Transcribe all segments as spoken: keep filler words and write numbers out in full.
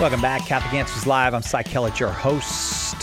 Welcome back. Catholic Answers Live. I'm Cy Kellett, your host.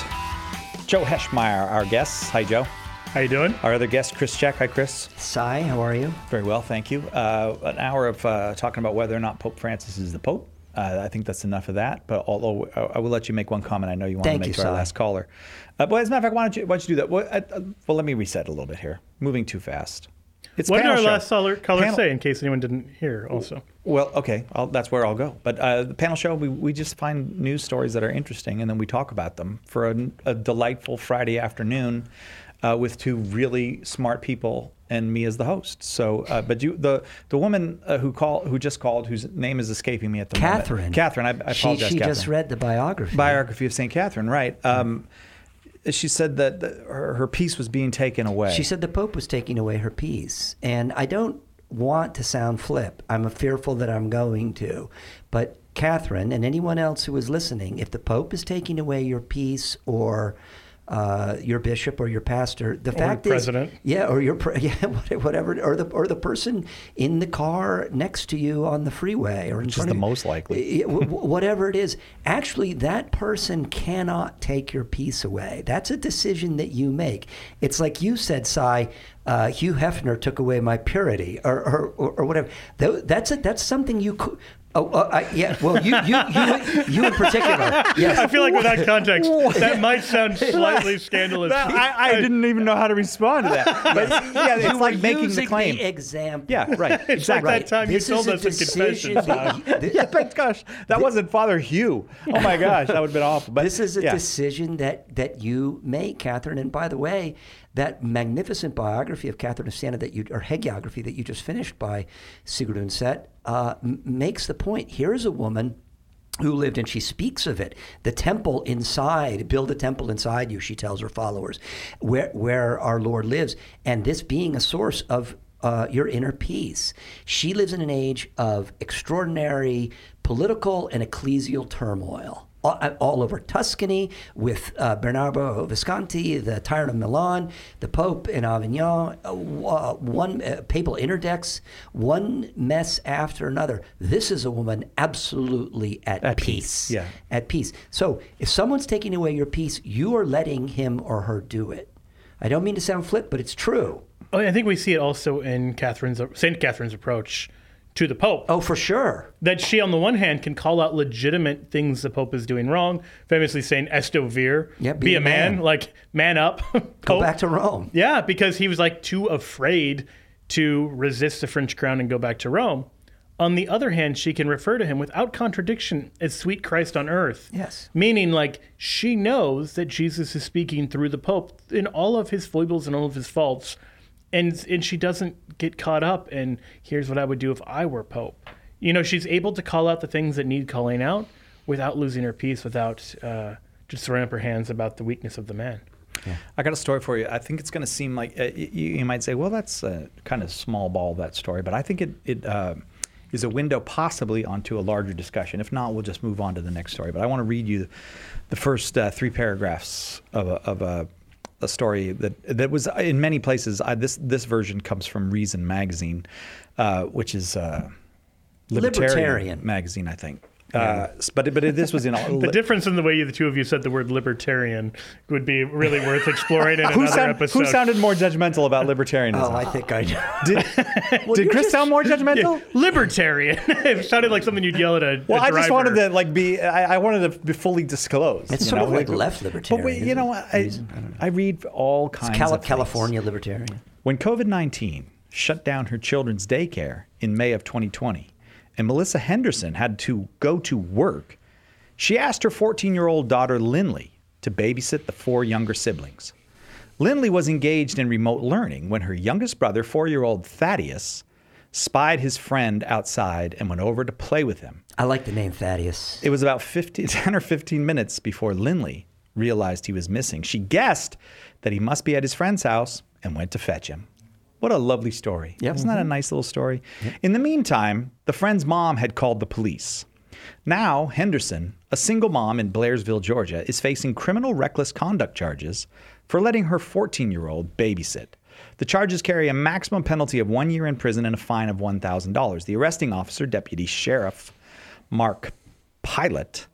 Joe Heschmeyer, our guest. Hi, Joe. How you doing? Our other guest, Chris Check. Hi, Chris. Cy, how are you? Very well, thank you. Uh, an hour of uh, talking about whether or not Pope Francis is the Pope. Uh, I think that's enough of that. But although uh, I will let you make one comment, I know you want Thank to make you, to our Cy. last caller. Uh, but as a matter of fact, why don't you why don't you do that? Well, uh, well, let me reset a little bit here. Moving too fast. It's What did panel our show. last caller, caller Panel- say, in case anyone didn't hear also? Well, okay, I'll, that's where I'll go. But uh, the panel show, we, we just find news stories that are interesting, and then we talk about them for a, a delightful Friday afternoon uh, with two really smart people and me as the host. So, uh, but you, the the woman uh, who call who just called, whose name is escaping me at the Catherine. moment. Catherine. I, I She, apologize, she Catherine. just read the biography. Biography of Saint Catherine, right? Um, she said that the, her, her peace was being taken away. She said the Pope was taking away her peace. And I don't want to sound flip. I'm fearful that I'm going to. But Catherine and anyone else who is listening, if the Pope is taking away your peace or uh, your bishop or your pastor, the Or fact the president. is, yeah, or your pre- yeah, whatever, or the or the person in the car next to you on the freeway, or in Which is front the of you. most likely. Yeah, w- w- whatever it is, actually, that person cannot take your peace away. That's a decision that you make. It's like you said, Cy, uh, Hugh Hefner took away my purity, or or, or, or whatever. Tho- That's a, that's something you could. Oh, uh, I, yeah. Well, you you you you in particular. Yes. I feel like without context, that might sound slightly scandalous. That- I, I didn't even know how to respond to that. But yeah, it's You were like making the using claim. The example. Yeah, right. It's Exactly. like that time This you told is a us in confession. decision that Todd. you- Yeah, thank gosh. That wasn't Father Hugh. Oh my gosh, that would have been awful. But This is a yeah. decision that, that you make, Catherine. And by the way, that magnificent biography of Catherine of Siena that you, or hagiography that you just finished by Sigrun Seth, uh, m- makes the point. Here is a woman who lived, and she speaks of it, the temple inside, build a temple inside you, she tells her followers, where, where our Lord lives, and this being a source of uh, your inner peace. She lives in an age of extraordinary political and ecclesial turmoil. All, all over Tuscany with uh, Bernardo Visconti, the Tyrant of Milan, the Pope in Avignon, uh, one uh, papal interdicts, one mess after another. This is a woman absolutely at, At peace. peace, yeah. At peace. So if someone's taking away your peace, you are letting him or her do it. I don't mean to sound flip, but it's true. Oh, I think we see it also in Catherine's Saint Catherine's approach to the Pope. Oh, for sure. That she, on the one hand, can call out legitimate things the Pope is doing wrong, famously saying "Esto vir," Yeah, be, a man, man, like man up. Go Pope. back to Rome. Yeah, because he was like too afraid to resist the French crown and go back to Rome. On the other hand, she can refer to him without contradiction as sweet Christ on earth. Yes. Meaning, like, she knows that Jesus is speaking through the Pope in all of his foibles and all of his faults. And and she doesn't get caught up in, here's what I would do if I were Pope. You know, she's able to call out the things that need calling out without losing her peace, without uh, just throwing up her hands about the weakness of the man. Yeah. I got a story for you. I think it's going to seem like, uh, you, you might say, well, that's uh, kind of small ball, that story. But I think it, it uh, is a window possibly onto a larger discussion. If not, we'll just move on to the next story. But I want to read you the first uh, three paragraphs of a, of a a story that that was in many places. I, this this version comes from Reason magazine, uh, which is uh, libertarian, Libertarian. magazine, I think. Uh, but but this was in all. The difference in the way the two of you said the word libertarian would be really worth exploring in who, another sound, episode. who sounded more judgmental about libertarianism? Oh, I think I know. Did, did Chris sound more judgmental? Yeah, libertarian. It sounded like something you'd yell at a, Well, a I just driver. wanted to like be. I, I wanted to be fully disclosed. It's you sort know? of like left libertarian. But wait, you know what? I, I read all kinds Cali- of things. California libertarian. When COVID nineteen shut down her children's daycare in May of twenty twenty, and Melissa Henderson had to go to work, she asked her fourteen-year-old daughter, Lindley, to babysit the four younger siblings. Lindley was engaged in remote learning when her youngest brother, four-year-old Thaddeus, spied his friend outside and went over to play with him. I like the name Thaddeus. It was about fifteen, ten or fifteen minutes before Lindley realized he was missing. She guessed that he must be at his friend's house and went to fetch him. What a lovely story. Yep. Isn't that a nice little story? Yep. In the meantime, the friend's mom had called the police. Now, Henderson, a single mom in Blairsville, Georgia, is facing criminal reckless conduct charges for letting her fourteen-year-old babysit. The charges carry a maximum penalty of one year in prison and a fine of one thousand dollars. The arresting officer, Deputy Sheriff Mark Pilot,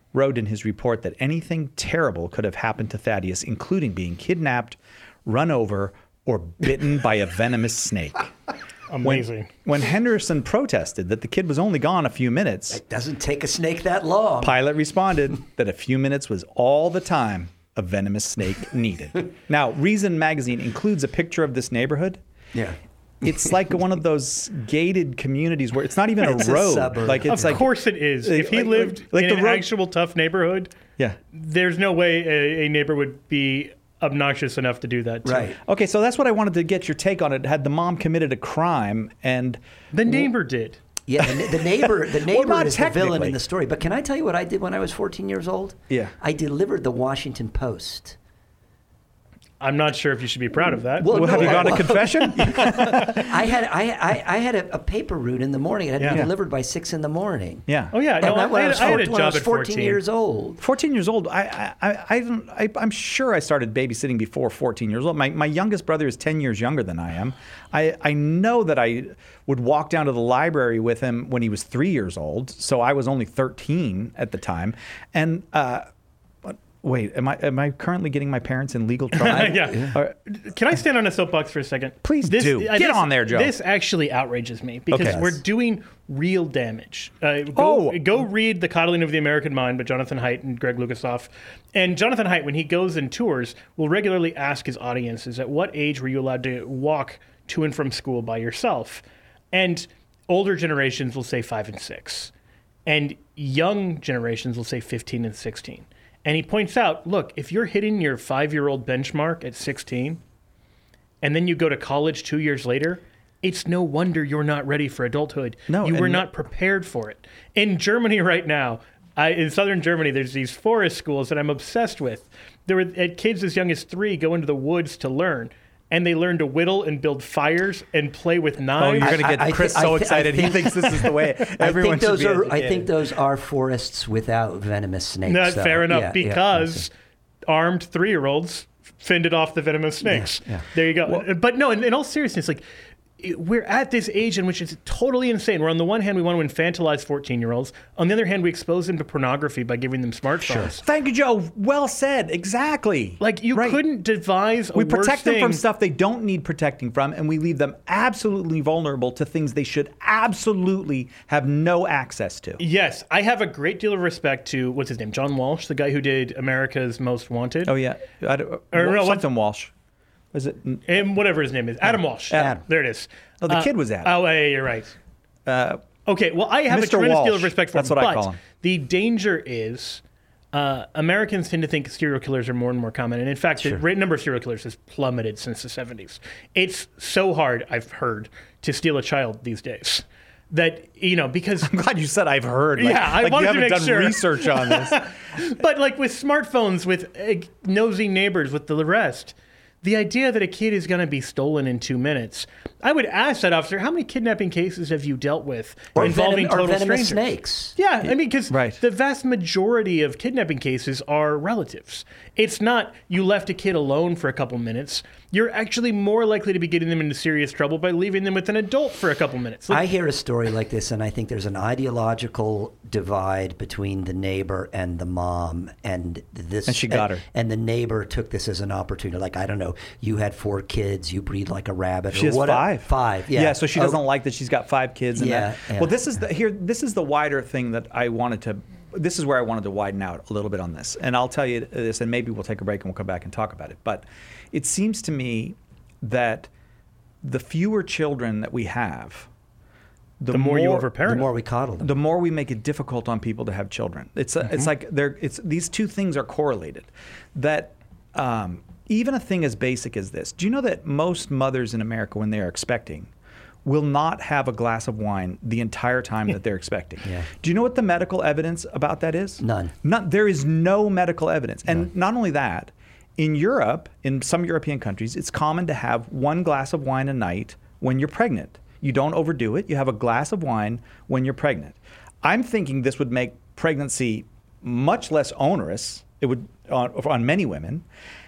wrote in his report that anything terrible could have happened to Thaddeus, including being kidnapped, run over, or bitten by a venomous snake. Amazing. When, when Henderson protested that the kid was only gone a few minutes, It doesn't take a snake that long. Pilate responded that a few minutes was all the time a venomous snake needed. Now, Reason magazine includes a picture of this neighborhood. Yeah. It's like one of those gated communities where it's not even a It's a road. suburb. Like it's Of like course it is. like- If he like- lived like in the an road- actual tough neighborhood, yeah. there's no way a, a neighbor would be obnoxious enough to do that too. Right. Okay, so that's what I wanted to get your take on it. Had the mom committed a crime and The neighbor did. Yeah, the, the neighbor, the neighbor not is the villain technically. in the story. But can I tell you what I did when I was fourteen years old? Yeah. I delivered the Washington Post. I'm not sure if you should be proud of that. Well, well, no, have you I- gone to well, confession? I had I, I, I had a, a paper route in the morning. It had to Yeah. be delivered by six in the morning. Yeah. oh yeah, no, And I, when I, I had, was, I had a fourteen, when I job was at fourteen fourteen years old. fourteen years old. I, I, I, I, don't, I, I'm sure I started babysitting before fourteen years old. My, my youngest brother is ten years younger than I am. I, I know that I would walk down to the library with him when he was three years old. So I was only thirteen at the time. And, uh, wait, am I am I currently getting my parents in legal trouble? Yeah. Or- Can I stand on a soapbox for a second? Please do. uh, Get on there, Joe. This actually outrages me because Okay. we're doing real damage. Uh, go, Oh. go read The Coddling of the American Mind by Jonathan Haidt and Greg Lukisoff. And Jonathan Haidt, when he goes and tours, will regularly ask his audiences, at what age were you allowed to walk to and from school by yourself? And older generations will say five and six. And young generations will say fifteen and sixteen. And he points out, look, if you're hitting your five-year-old benchmark at sixteen, and then you go to college two years later, it's no wonder you're not ready for adulthood. No, you were and- not prepared for it. In Germany right now, I, in southern Germany, there's these forest schools that I'm obsessed with. There were uh, kids as young as three go into the woods to learn. And they learn to whittle and build fires and play with Oh, knives. you're going to I- get I Chris thi- I so thi- I excited. he think- thinks this is the way I everyone think those should be are. I educated. think those are forests without venomous snakes. Not so, fair enough, yeah, yeah, because armed three-year-olds fended off the venomous snakes. yeah. There you go. But no, in, in all seriousness, like it- we're at this age in which it's totally insane. Where on the one hand we want to infantilize fourteen-year-olds, on the other hand we expose them to pornography by giving them smartphones. Thank you, Joe. Well said. Exactly. Like you Right. couldn't devise a We worse protect them from thing. stuff they don't need protecting from, and we leave them absolutely vulnerable to things they should absolutely have no access to. Yes, I have a great deal of respect to what's his name, John Walsh, the guy who did America's Most Wanted, Oh yeah, I don't, Or no, what- something Walsh. Was it? and whatever his name is, Adam Walsh. Adam. There it is. Oh, the Uh, kid was Adam. Oh, yeah, you're right. Uh, Okay, well, I have Mister a tremendous deal of Walsh. respect for That's him. what I but call him. the danger is uh, Americans tend to think serial killers are more and more common. And in fact, the rate number of serial killers has plummeted since the seventies. It's so hard, I've heard, to steal a child these days. That, you know, because... I'm glad you said I've heard. Like, Yeah, I like wanted you to haven't make done sure. research on this. But like with smartphones, with uh, nosy neighbors, with the rest, the idea that a kid is going to be stolen in two minutes, I would ask that officer, how many kidnapping cases have you dealt with Or, involving venom, or total venomous strangers? snakes. Yeah, I mean, because Right. the vast majority of kidnapping cases are relatives. It's not you left a kid alone for a couple minutes. You're actually more likely to be getting them into serious trouble by leaving them with an adult for a couple minutes. Like, I hear a story like this, and I think there's an ideological divide between the neighbor and the mom, and this. And she got her. And the neighbor took this as an opportunity. Like, I don't know, you had four kids, you breed like a rabbit. She or has what five. Five, yeah. Yeah, so she Oh, doesn't like that she's got five kids. And Yeah, that. yeah. Well, this is the here. This is the wider thing that I wanted to. This is where I wanted to widen out a little bit on this, and I'll tell you this, and maybe we'll take a break and we'll come back and talk about it. But it seems to me that the fewer children that we have, the, the more, you the overparent. more we coddle them. the more we make it difficult on people to have children. It's a, it's like they're it's these two things are correlated. That um, even a thing as basic as this. Do you know that most mothers in America, when they are expecting, will not have a glass of wine the entire time that they're expecting? Yeah. Do you know what the medical evidence about that is? None. Not, there is no medical evidence. And not only that, in Europe, in some European countries, it's common to have one glass of wine a night when you're pregnant. You don't overdo it. You have a glass of wine when you're pregnant. I'm thinking this would make pregnancy much less onerous. It would on, on many women,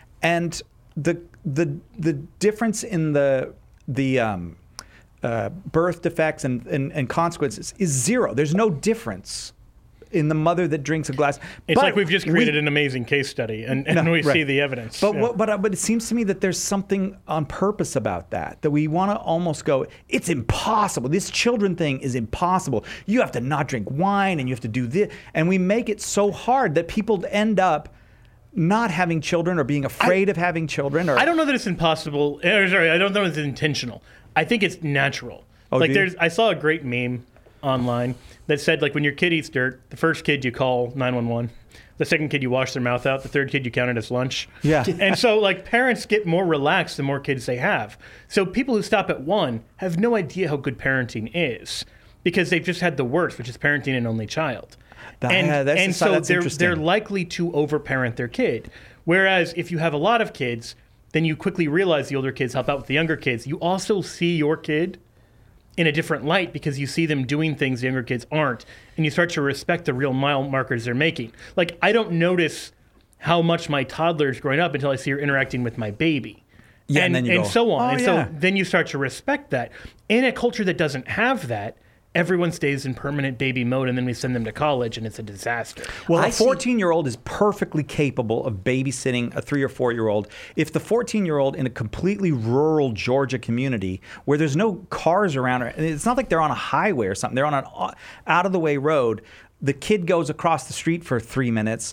and the the the difference in the the um, uh, birth defects and, and and consequences is zero. There's no difference in the mother that drinks a glass. It's But like we've just created we, an amazing case study, and, and No, we right. see the evidence. But Yeah. what, but uh, but it seems to me that there's something on purpose about that. That we want to almost go, it's impossible. This children thing is impossible. You have to not drink wine, and you have to do this, and we make it so hard that people end up not having children or being afraid I, of having children. Or I don't know that it's impossible. Or, sorry, I don't know if it's intentional. I think it's natural. Oh, like do you? there's, I saw a great meme online that said, like, when your kid eats dirt, the first kid you call nine one one. The second kid you wash their mouth out. The third kid you count it as lunch. Yeah. And so, like, parents get more relaxed the more kids they have. So people who stop at one have no idea how good parenting is because they've just had the worst, which is parenting an only child. That- and yeah, that's and just- so that's they're interesting. they're likely to overparent their kid. Whereas if you have a lot of kids, then you quickly realize the older kids help out with the younger kids. You also see your kid in a different light because you see them doing things the younger kids aren't, and you start to respect the real mile markers they're making. Like, I don't notice how much my toddler is growing up until I see her interacting with my baby. Yeah, and and, then you and go, so on. "Oh, and yeah." so then you start to respect that. In a culture that doesn't have that, everyone stays in permanent baby mode, and then we send them to college, and it's a disaster. Well, I a see- fourteen-year-old is perfectly capable of babysitting a three or four-year-old. If the fourteen-year-old in a completely rural Georgia community where there's no cars around, and it's not like they're on a highway or something, they're on an out-of-the-way road, the kid goes across the street for three minutes.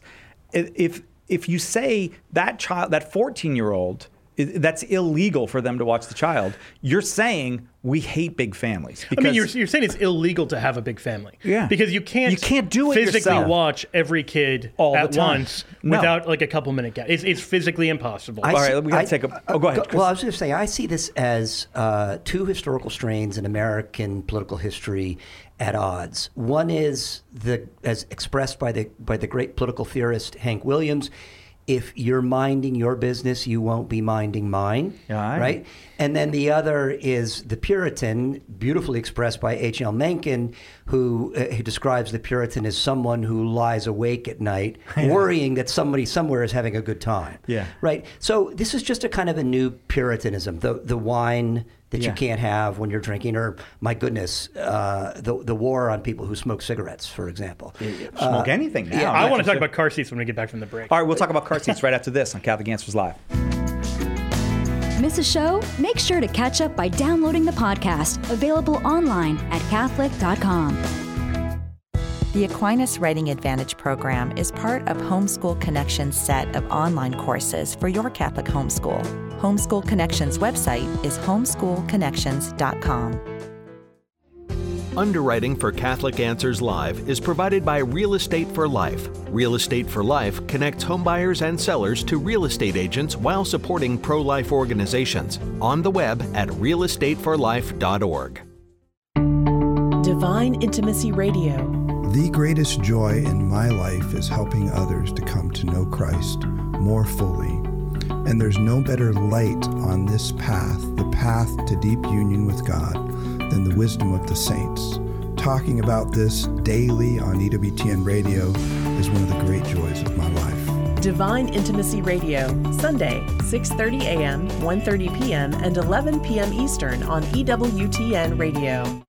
If if you say that child, that fourteen-year-old, that's illegal for them to watch the child, you're saying we hate big families. I mean, you're, you're saying it's illegal to have a big family. Yeah. Because you can't, You can't do it physically yourself. watch every kid All the at time. once No. without like a couple minute gap. It's, it's physically impossible. I All see- right, we gotta I- take a- oh, go ahead, Chris. Well, I was going to say, I see this as uh, two historical strains in American political history at odds. One is the, as expressed by the by the great political theorist Hank Williams, if you're minding your business, you won't be minding mine. Yeah, I- right? And then the other is the Puritan, beautifully expressed by H L Mencken, who, uh, who describes the Puritan as someone who lies awake at night, worrying that somebody somewhere is having a good time. Yeah. Right? So this is just a kind of a new Puritanism, the the wine that Yeah. you can't have when you're drinking, or, my goodness, uh, the the war on people who smoke cigarettes, for example. smoke anything now. yeah, I want to Sure. talk about car seats when we get back from the break. All right, we'll talk about car seats right after this on Catholic Answers Live. Miss a show? Make sure to catch up by downloading the podcast, available online at Catholic dot com. The Aquinas Writing Advantage program is part of Homeschool Connections' set of online courses for your Catholic homeschool. Homeschool Connections' website is homeschool connections dot com. Underwriting for Catholic Answers Live is provided by Real Estate for Life. Real Estate for Life connects homebuyers and sellers to real estate agents while supporting pro-life organizations. On the web at real estate for life dot org. Divine Intimacy Radio. The greatest joy in my life is helping others to come to know Christ more fully. And there's no better light on this path, the path to deep union with God, than the wisdom of the saints. Talking about this daily on E W T N Radio is one of the great joys of my life. Divine Intimacy Radio, Sunday, six thirty a.m., one thirty p.m., and eleven p.m. Eastern on E W T N Radio.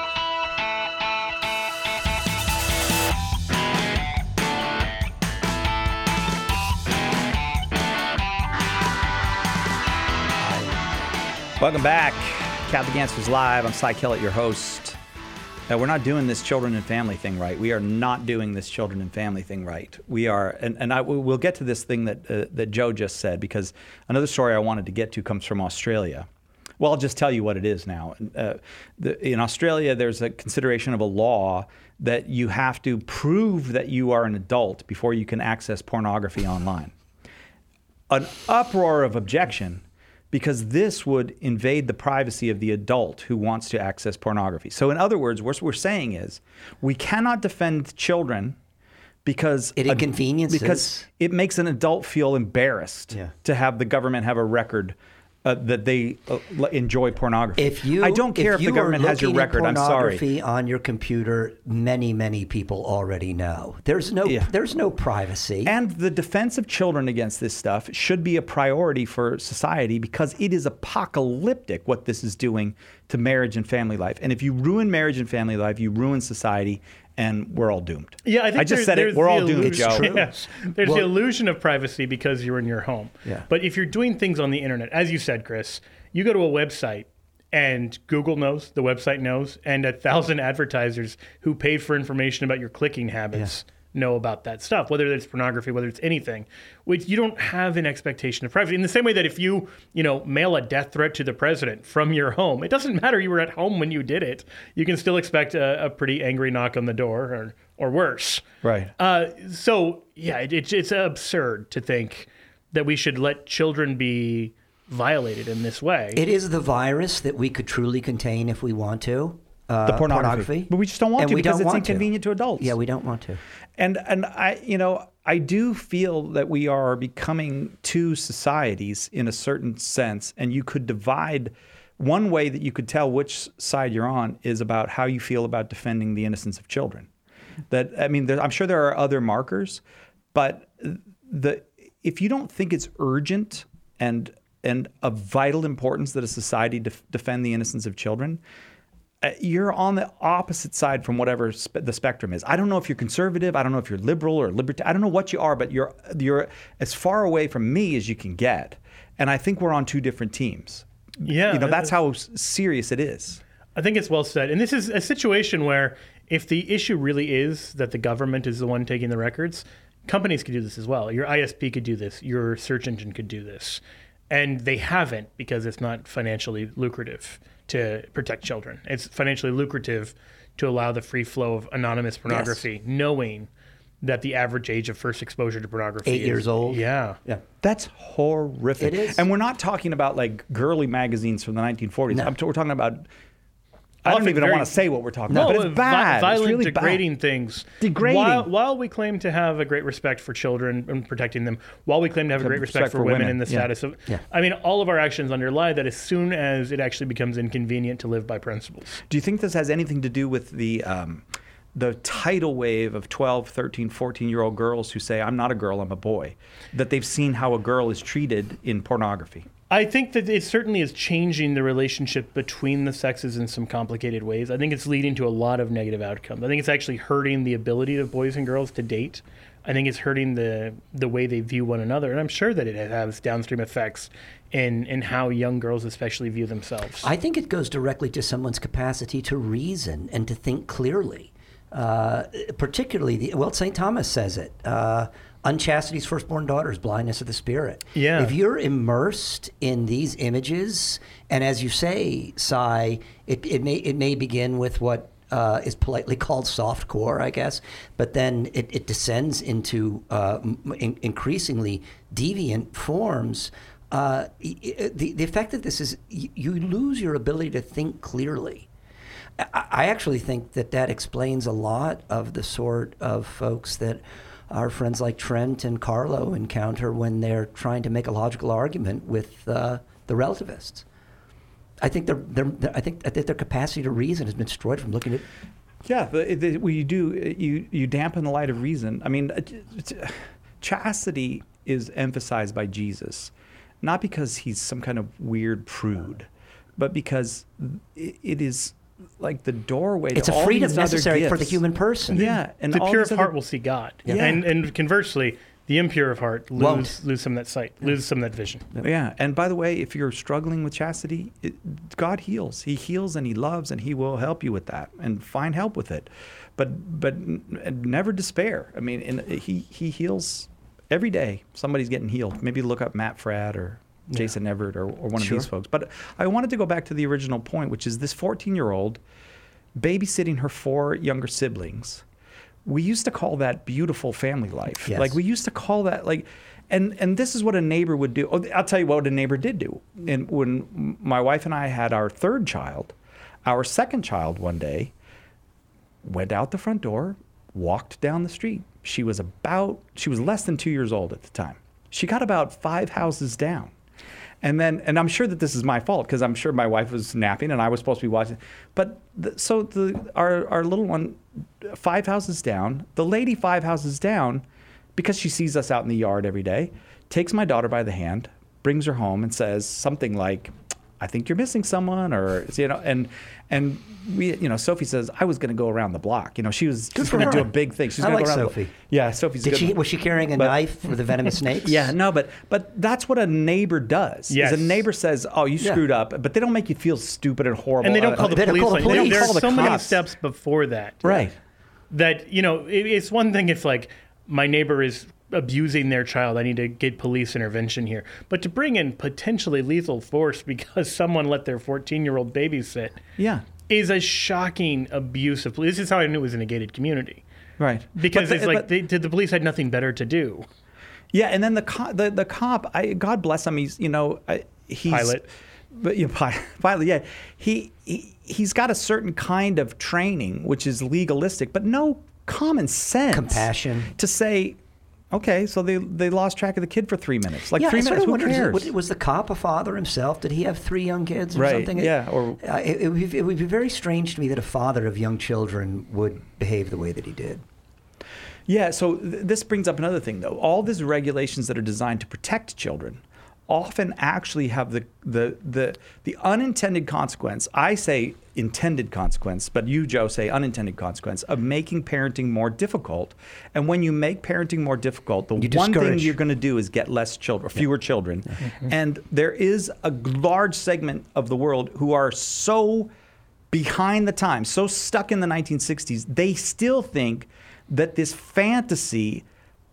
Welcome back. Catholic Answers Live. I'm Cy Kellett, your host. Uh, we're not doing this children and family thing right. We are not doing this children and family thing right. We are, and, and I, we'll get to this thing that uh, that Joe just said, because another story I wanted to get to comes from Australia. Well, I'll just tell you what it is now. Uh, the, in Australia, there's a consideration of a law that you have to prove that you are an adult before you can access pornography online. An uproar of objection, because this would invade the privacy of the adult who wants to access pornography. So in other words, what we're saying is we cannot defend children because It inconveniences. because it makes an adult feel embarrassed Yeah. to have the government have a record uh, that they uh, l- enjoy pornography. If you, I don't care if, you the government are has your looking at record. I'm sorry. pornography on your computer, many, many people already know. There's no, Yeah. there's no privacy. And the defense of children against this stuff should be a priority for society, because it is apocalyptic what this is doing to marriage and family life. And if you ruin marriage and family life, you ruin society, and we're all doomed. Yeah, I think I just there's, said there's it. We're the all doomed, illusion- Joe. Yes. There's Well- the illusion of privacy because you're in your home. Yeah. But if you're doing things on the internet, as you said, Chris, you go to a website and Google knows, the website knows, and a thousand advertisers who paid for information about your clicking habits know about that stuff, whether it's pornography, whether it's anything, which you don't have an expectation of privacy. In the same way that if you, you know, mail a death threat to the president from your home, it doesn't matter you were at home when you did it. You can still expect a, a pretty angry knock on the door or, or worse. Right. Uh, so, yeah, it, it's it's absurd to think that we should let children be violated in this way. It is the virus that we could truly contain if we want to. Uh, The pornography. But we just don't want And to we because don't it's want to. inconvenient to adults. Yeah, we don't want to. And and I, you know, I do feel that we are becoming two societies in a certain sense, and you could divide. One way that you could tell which side you're on is about how you feel about defending the innocence of children. That I mean, there, I'm sure there are other markers, but the if you don't think it's urgent and and of vital importance that a society def- defend the innocence of children, uh, you're on the opposite side from whatever spe- the spectrum is. I don't know if you're conservative. I don't know if you're liberal or libertarian. I don't know what you are, but you're you're as far away from me as you can get. And I think we're on two different teams. Yeah, you know, that's it's- how s- serious it is. I think it's well said. And this is a situation where if the issue really is that the government is the one taking the records, companies could do this as well. Your I S P could do this. Your search engine could do this. And they haven't because it's not financially lucrative to protect children. It's financially lucrative to allow the free flow of anonymous pornography, knowing that the average age of first exposure to pornography Eight is, years old. Yeah. Yeah. That's horrific. It is. And we're not talking about like girly magazines from the nineteen forties. No. I'm t- we're talking about. I Often don't even very- want to say what we're talking No, about, but it's bad. violent, it's really degrading bad. things. Degrading. While, while we claim to have a great respect for children and protecting them, while we claim to have a great respect, for, women, and the yeah. status of, Yeah. I mean, all of our actions underlie that as soon as it actually becomes inconvenient to live by principles. Do you think this has anything to do with the um, the tidal wave of twelve, thirteen, fourteen-year-old girls who say, I'm not a girl, I'm a boy, that they've seen how a girl is treated in pornography? I think that it certainly is changing the relationship between the sexes in some complicated ways. I think it's leading to a lot of negative outcomes. I think it's actually hurting the ability of boys and girls to date. I think it's hurting the the way they view one another. And I'm sure that it has downstream effects in, in how young girls especially view themselves. I think it goes directly to someone's capacity to reason and to think clearly. Uh, particularly, the, well, Saint Thomas says it. Uh, Unchastity's firstborn daughter's blindness of the spirit. Yeah. If you're immersed in these images, and as you say, Cy, it, it may it may begin with what uh, is politely called softcore, I guess, but then it, it descends into uh, in, increasingly deviant forms. Uh, the the effect of this is you, you lose your ability to think clearly. I, I actually think that that explains a lot of the sort of folks that our friends like Trent and Carlo encounter when they're trying to make a logical argument with uh, the relativists. I think their, their, their I think I think their capacity to reason has been destroyed from looking at. Yeah, the, the, well, you do you you dampen the light of reason. I mean, it's, chastity is emphasized by Jesus, not because he's some kind of weird prude, but because it, it is like the doorway to It's a all freedom these other necessary for the gifts. human person. Yeah, and the all pure these of other- heart will see God. Yeah. And, and conversely, the impure of heart lose, Won't. lose some of that sight, lose some of that vision. Yeah, and by the way, if you're struggling with chastity, it, God heals. He heals and He loves, and He will help you with that and find help with it. But but n- never despair. I mean, and He He heals every day. Somebody's getting healed. Maybe look up Matt Fradd or Jason Everett or, or one Sure. of these folks. But I wanted to go back to the original point, which is this fourteen-year-old babysitting her four younger siblings. We used to call that beautiful family life. Yes. Like we used to call that like, and and this is what a neighbor would do. Oh, I'll tell you what a neighbor did do. And when my wife and I had our third child, our second child one day went out the front door, walked down the street. She was about, she was less than two years old at the time. She got about five houses down. And then, and I'm sure that this is my fault because I'm sure my wife was napping and I was supposed to be watching. But the, so the our our little one, five houses down, the lady five houses down, because she sees us out in the yard every day, takes my daughter by the hand, brings her home and says something like, I think you're missing someone, or you know, and and we, you know, Sophie says I was going to go around the block. You know, she was she's going to do a big thing. She's I going to like go around. Sophie. The, yeah, Sophie's. Did good she one. was she carrying a But- knife for the venomous snakes? Yeah, no, but but that's what a neighbor does. is Yes. a neighbor says, "Oh, you Yeah. screwed up," but they don't make you feel stupid and horrible. And they don't Uh, call the they don't police. call the like- there- police. There Call are the so many cops. steps before that. right. That, you know, it, it's one thing if, like, my neighbor is abusing their child, I need to get police intervention here. But to bring in potentially lethal force because someone let their fourteen-year-old babysit Yeah. is a shocking abuse of police. This is how I knew it was in a gated community. Right. Because But it's the- like but- they, the police had nothing better to do. Yeah, and then the co- the the cop, I, God bless him. He's you know I, he's Pilot. but you know, pi- pilot. Yeah, he, he he's got a certain kind of training which is legalistic, but no common sense, Compassion. to say, okay, so they they lost track of the kid for three minutes. Like yeah, three I sort minutes. of Who wonder, is it- cares? was, was the cop a father himself? Did he have three young kids or Right, something? yeah, or- Uh, it, it, would be, it would be very strange to me that a father of young children would behave the way that he did. Yeah, so th- this brings up another thing, though. All these regulations that are designed to protect children often actually have the the the, the unintended consequence. I say intended consequence, but you, Joe, say unintended consequence of making parenting more difficult. And when you make parenting more difficult, the You one thing discourage. you're going to do is get less children, fewer children. And there is a large segment of the world who are so behind the times, so stuck in the nineteen sixties, they still think that this fantasy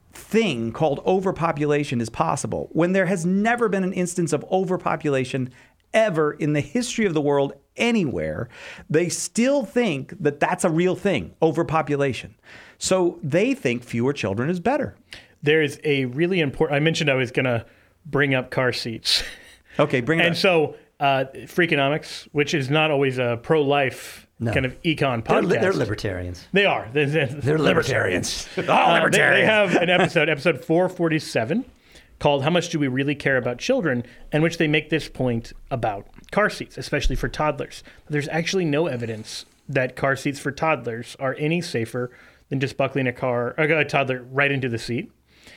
thing called overpopulation is possible when there has never been an instance of overpopulation ever in the history of the world anywhere. They still think that that's a real thing, overpopulation. So they think fewer children is better. There's a really important, I mentioned I was going to bring up car seats. Okay, bring it And up. so uh, Freakonomics, which is not always a pro-life No. kind of econ They're, podcast. li- they're libertarians. They are. They're, they're, They're libertarians. Oh, Uh, they, they libertarians. have an episode, episode four forty-seven, called How Much Do We Really Care About Children, in which they make this point about car seats, especially for toddlers. There's actually no evidence that car seats for toddlers are any safer than just buckling a car, a toddler right into the seat.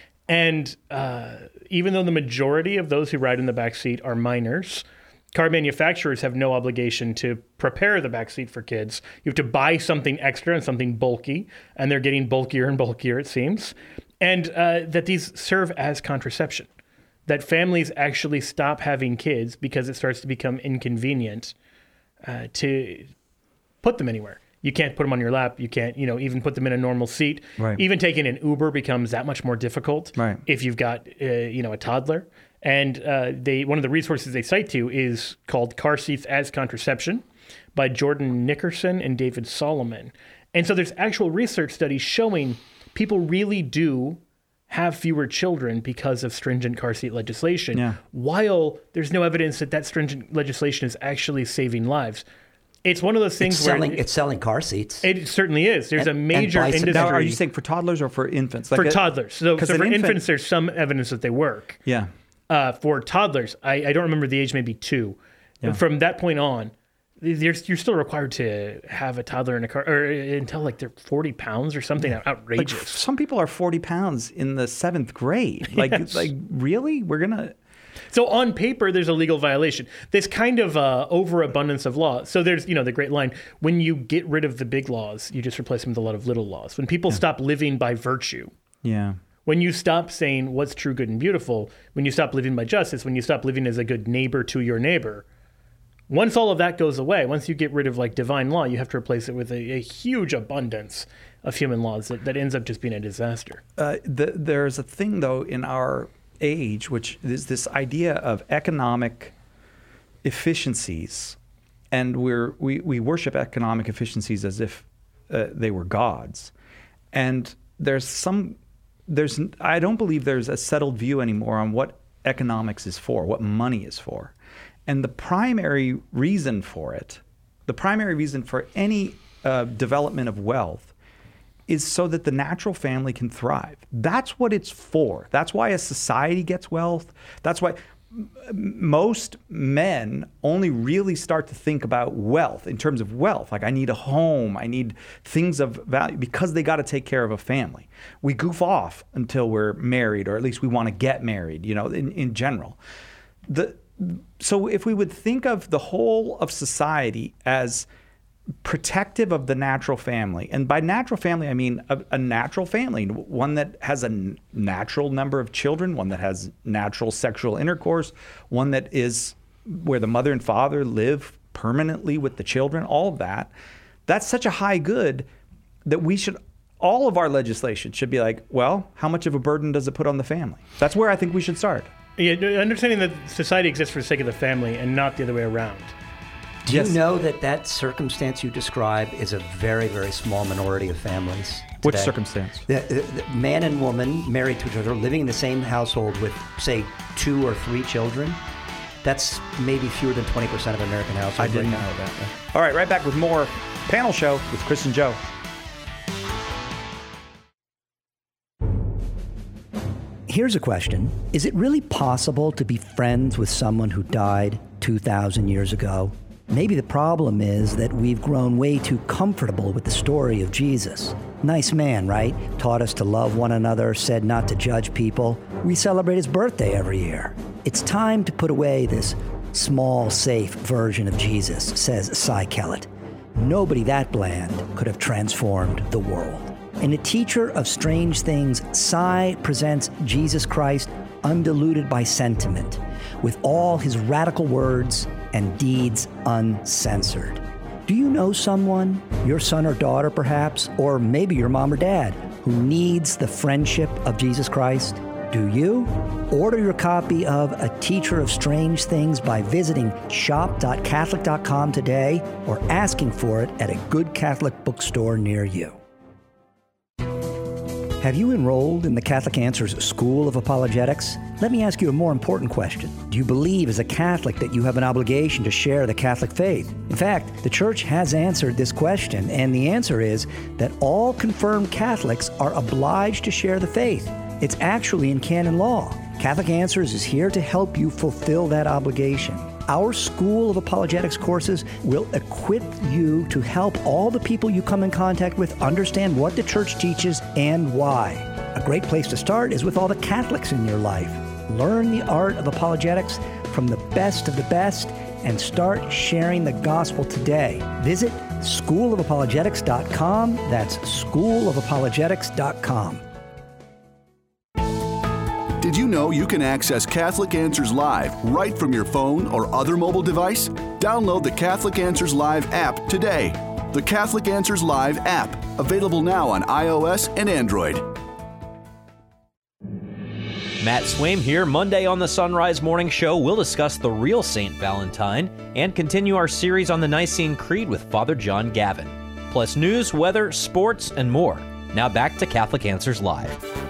And uh, even though the majority of those who ride in the back seat are minors, car manufacturers have no obligation to prepare the back seat for kids. You have to buy something extra and something bulky, and they're getting bulkier and bulkier, it seems. And uh, that these serve as contraception. That families actually stop having kids because it starts to become inconvenient uh, to put them anywhere. You can't put them on your lap. You can't, you know, even put them in a normal seat. Right. Even taking an Uber becomes that much more difficult Right. if you've got, uh, you know, a toddler. And uh, they one of the resources they cite to is called Car Seats as Contraception by Jordan Nickerson and David Solomon. And so there's actual research studies showing people really do have fewer children because of stringent car seat legislation, Yeah. while there's no evidence that that stringent legislation is actually saving lives. It's one of those things It's where selling, it's selling car seats. it certainly is. There's And- a and major bicycles. industry Now, are you saying for toddlers or for infants? Like for a- toddlers. So, 'cause so an for infant- infants, there's some evidence that they work. Yeah. Uh, for toddlers, I, I don't remember the age, maybe two. Yeah. But from that point on, there's, you're still required to have a toddler in a car or until like they're forty pounds or something Like outrageous. some people are forty pounds in the seventh grade. Like, Yes. like really? We're gonna. So on paper, there's a legal violation. This kind of uh, overabundance of law. So there's, you know, the great line: when you get rid of the big laws, you just replace them with a lot of little laws. When people stop living by virtue, Yeah. when you stop saying what's true, good, and beautiful, when you stop living by justice, when you stop living as a good neighbor to your neighbor, once all of that goes away, once you get rid of like divine law, you have to replace it with a, a huge abundance of human laws that, that ends up just being a disaster. Uh, the, there's a thing, though, in our age, which is this idea of economic efficiencies. And we're, we, we worship economic efficiencies as if uh, they were gods. And there's some, there's, I don't believe there's a settled view anymore on what economics is for, what money is for. And the primary reason for it, the primary reason for any uh, development of wealth is so that the natural family can thrive. That's what it's for. That's why a society gets wealth. That's why m- most men only really start to think about wealth in terms of wealth. Like, I need a home, I need things of value, because they got to take care of a family. We goof off until we're married, or at least we want to get married, you know, in, in general. The so if we would think of the whole of society as protective of the natural family, and by natural family I mean a, a natural family, one that has a n- natural number of children, one that has natural sexual intercourse, one that is where the mother and father live permanently with the children, all of that, that's such a high good that we should, all of our legislation should be like, well, how much of a burden does it put on the family? That's where I think we should start. Yeah, understanding that society exists for the sake of the family and not the other way around. Do Yes. you know that that circumstance you describe is a very, very small minority of families Which today? circumstance? The, the, the man and woman married to each other, living in the same household with, say, two or three children. That's maybe fewer than twenty percent of American households. I didn't right know now. that. All right, right back with more Panel Show with Chris and Joe. Here's a question. Is it really possible to be friends with someone who died two thousand years ago? Maybe the problem is that we've grown way too comfortable with the story of Jesus. Nice man, right? Taught us to love one another, said not to judge people. We celebrate his birthday every year. It's time to put away this small, safe version of Jesus, says Cy Kellett. Nobody that bland could have transformed the world. In A Teacher of Strange Things, Cy presents Jesus Christ undiluted by sentiment, with all his radical words and deeds uncensored. Do you know someone, your son or daughter perhaps, or maybe your mom or dad, who needs the friendship of Jesus Christ? Do you? Order your copy of A Teacher of Strange Things by visiting shop dot catholic dot com today or asking for it at a good Catholic bookstore near you. Have you enrolled in the Catholic Answers School of Apologetics? Let me ask you a more important question. Do you believe as a Catholic that you have an obligation to share the Catholic faith? In fact, the Church has answered this question, and the answer is that all confirmed Catholics are obliged to share the faith. It's actually in canon law. Catholic Answers is here to help you fulfill that obligation. Our School of Apologetics courses will equip you to help all the people you come in contact with understand what the Church teaches and why. A great place to start is with all the Catholics in your life. Learn the art of apologetics from the best of the best and start sharing the gospel today. Visit school of apologetics dot com. That's school of apologetics dot com. Did you know you can access Catholic Answers Live right from your phone or other mobile device? Download the Catholic Answers Live app today. The Catholic Answers Live app, available now on iOS and Android. Matt Swaim here. Monday on the Sunrise Morning Show, we'll discuss the real Saint Valentine and continue our series on the Nicene Creed with Father John Gavin. Plus news, weather, sports, and more. Now back to Catholic Answers Live.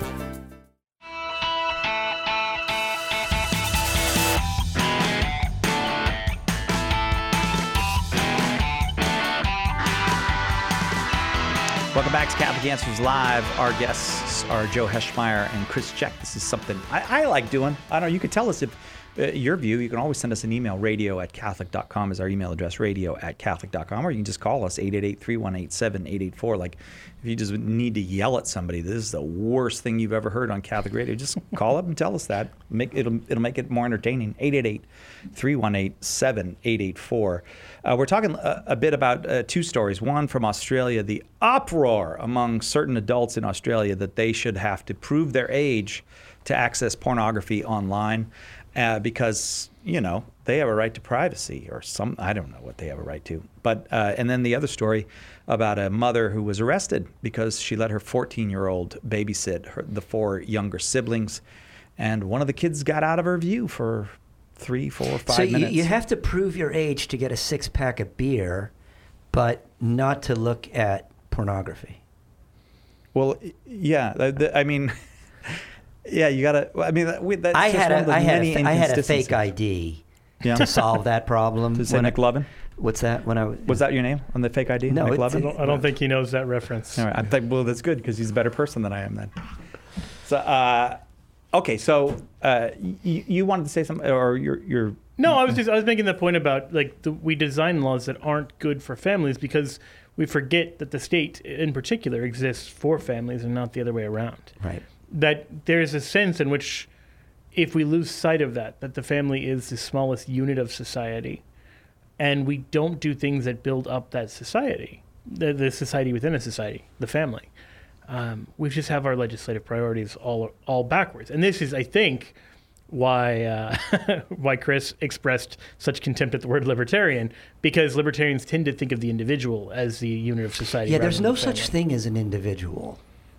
Welcome back to Catholic Answers Live. Our guests are Joe Heschmeyer and Chris Check. This is something I, I like doing. I don't know, you could tell us if uh, your view. You can always send us an email. Radio at Catholic dot com is our email address. Radio at Catholic dot com. Or you can just call us, eight eight eight, three one eight, seven eight eight four. Like, if you just need to yell at somebody, this is the worst thing you've ever heard on Catholic radio, just call up and tell us that. Make It'll, it'll make it more entertaining. eight eight eight, three one eight, seven eight eight four. Uh, we're talking a, a bit about uh, two stories. One from Australia, the uproar among certain adults in Australia that they should have to prove their age to access pornography online uh, because, you know, they have a right to privacy or some, I don't know what they have a right to. But uh, and then the other story about a mother who was arrested because she let her fourteen-year-old babysit her, the four younger siblings, and one of the kids got out of her view for three, four, five so you, minutes. you have to prove your age to get a six-pack of beer, but not to look at pornography. Well, yeah, the, the, I mean, yeah, you gotta. I mean, that, we, that's I just had one of a, the I had many a, I had a inconsistencies. fake I D Yeah. to solve that problem. To say when I- McLovin? What's that? When I was Was that your name on the fake I D? No, it's- McLovin? I don't, I don't think he knows that reference. All right, I think, well, that's good because he's a better person than I am then. So, uh, okay, so uh, you, you wanted to say something, or you're, you're No, I was just I was making the point about like the, we design laws that aren't good for families because we forget that the state in particular exists for families and not the other way around. right. That there's a sense in which if we lose sight of that, that the family is the smallest unit of society, and we don't do things that build up that society, the, the society within a society, the family, um, we just have our legislative priorities all all backwards. And this is, I think, why uh, why Chris expressed such contempt at the word libertarian, because libertarians tend to think of the individual as the unit of society. Yeah, rather there's than no the family. such thing as an individual.